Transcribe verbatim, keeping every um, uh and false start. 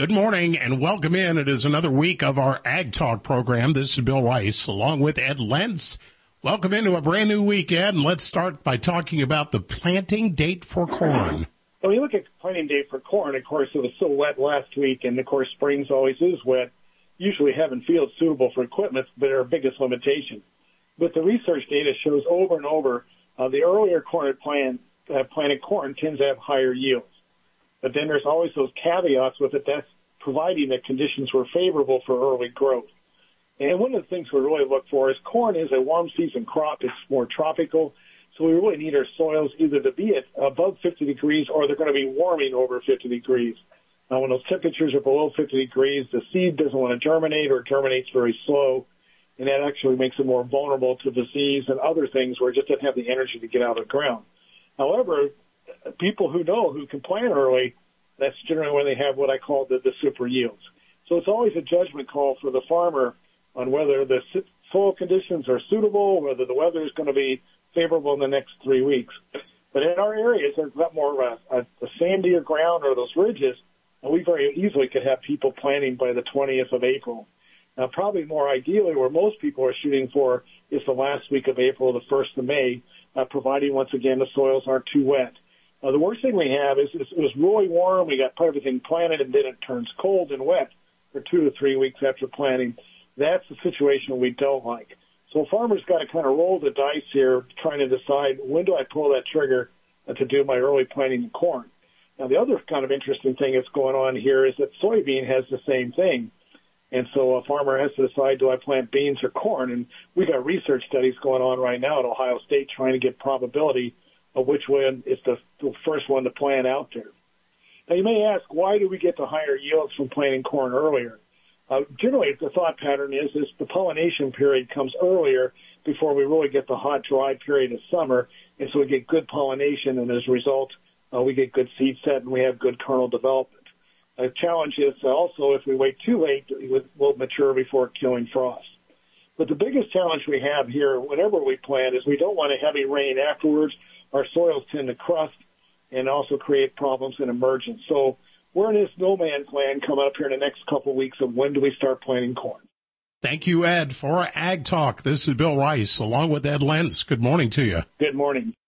Good morning and welcome in. It is another week of our Ag Talk program. This is Bill Rice along with Ed Lentz. Welcome into a brand new week, Ed, and let's start by talking about the planting date for corn. When you look at planting date for corn, of course, it was so wet last week, and of course, springs always is wet, usually having fields suitable for equipment, but our biggest limitation. But the research data shows over and over uh, the earlier corn plant, uh, planted corn tends to have higher yields. But then there's always those caveats with it. That's providing that conditions were favorable for early growth. And one of the things we really look for is corn is a warm season crop. It's more tropical. So we really need our soils either to be at above fifty degrees or they're going to be warming over fifty degrees. Now, when those temperatures are below fifty degrees, the seed doesn't want to germinate or it germinates very slow. And that actually makes it more vulnerable to disease and other things where it just doesn't have the energy to get out of the ground. However, people who know who can plant early, that's generally when they have what I call the, the super yields. So it's always a judgment call for the farmer on whether the soil conditions are suitable, whether the weather is going to be favorable in the next three weeks. But in our areas, there's a lot more of a, a sandier ground or those ridges, and we very easily could have people planting by the twentieth of April. Now, probably more ideally, where most people are shooting for is the last week of April, the first of May, uh, providing, once again, the soils aren't too wet. Uh, the worst thing we have is, is it was really warm. We got everything planted, and then it turns cold and wet for two to three weeks after planting. That's the situation we don't like. So farmers got to kind of roll the dice here, trying to decide when do I pull that trigger uh, to do my early planting in corn. Now, the other kind of interesting thing that's going on here is that soybean has the same thing. And so a farmer has to decide, do I plant beans or corn? And we got research studies going on right now at Ohio State trying to get probability of which one is the, the first one to plant out there. Now, you may ask, why do we get the higher yields from planting corn earlier? Uh, generally, the thought pattern is, is the pollination period comes earlier before we really get the hot, dry period of summer, and so we get good pollination, and as a result, uh, we get good seed set and we have good kernel development. The challenge is also if we wait too late, it will mature before killing frost. But the biggest challenge we have here, whenever we plant, is we don't want a heavy rain afterwards. Our soils tend to crust and also create problems in emergence. So we're in this no man's land coming up here in the next couple of weeks of when do we start planting corn. Thank you, Ed, for Ag Talk. This is Bill Rice along with Ed Lentz. Good morning to you. Good morning.